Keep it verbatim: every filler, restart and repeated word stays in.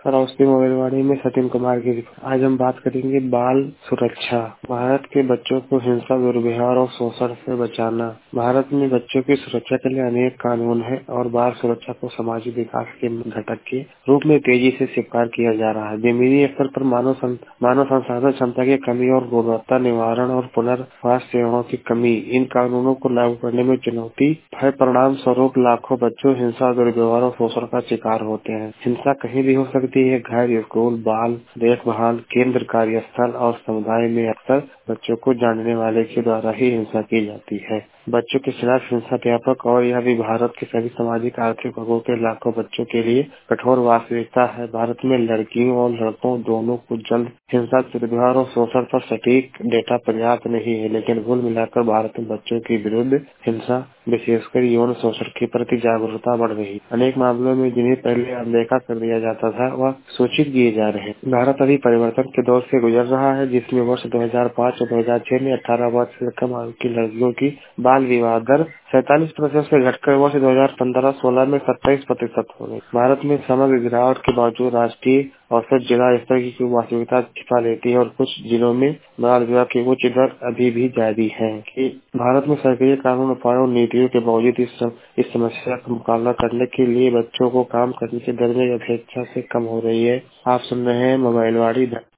रोशनी मोबाइलवाड़ी में सचिन कुमार की रिपोर्ट। आज हम बात करेंगे बाल सुरक्षा। भारत के बच्चों को हिंसा, दुर्व्यवहार और शोषण से बचाना। भारत में बच्चों की सुरक्षा के लिए अनेक कानून है और बाल सुरक्षा को सामाजिक विकास के घटक के रूप में तेजी से स्वीकार किया जा रहा है। जमीनी स्तर पर मानव सं, मानव संसाधन क्षमता की कमी और गुणवत्ता निवारण और पुनर्वास सेवाओं की कमी इन कानूनों को लागू करने में चुनौती है। परिणाम स्वरूप लाखों बच्चों हिंसा, दुर्व्यवहार और शोषण का शिकार होते हैं। हिंसा कहीं भी हो सकती है। घर, स्कूल, बाल देखभाल केंद्र, कार्यस्थल और समुदाय में अक्सर बच्चों को जानने वाले के द्वारा ही हिंसा की जाती है। बच्चों के खिलाफ हिंसा व्यापक और यह भी भारत के सभी सामाजिक आर्थिक वर्गों के लाखों बच्चों के लिए कठोर वास्तविकता है। भारत में लड़कियों और लड़कों दोनों को जल्द हिंसा, दुर्व्यवहार और शोषण पर सटीक डेटा पर्याप्त नहीं है, लेकिन कुल मिलाकर भारत में बच्चों के विरुद्ध हिंसा, विशेषकर यौन शोषण के प्रति जागरूकता बढ़ रही है। अनेक मामलों में जिन्हें पहले अनदेखा कर दिया जाता था वह सूचित किए जा रहे हैं। भारत अभी परिवर्तन के दौर से गुजर रहा है, जिसमें वर्ष दो हज़ार पाँच और दो हज़ार छह में अठारह वर्ष से कम आयु की लड़कियों की बाल विवाह दर सैतालीस प्रतिशत से घटकर वर्ष दो हज़ार पंद्रह सोलह में सत्ताईस प्रतिशत हो गई। भारत में समग्र गिरावट के बावजूद राष्ट्रीय औसत जिला स्तर की वास्तविकता छिपा लेती है और कुछ जिलों में बाल विवाह की उच्च दर अभी भी जारी है। कि भारत में सक्रिय कानून, उपायों और नीतियों के बावजूद इस, सम, इस समस्या का मुकाबला करने के लिए बच्चों को काम करने की दर में अपेक्षा से कम हो रही है। आप सुन रहे हैं मोबाइलवाड़ी।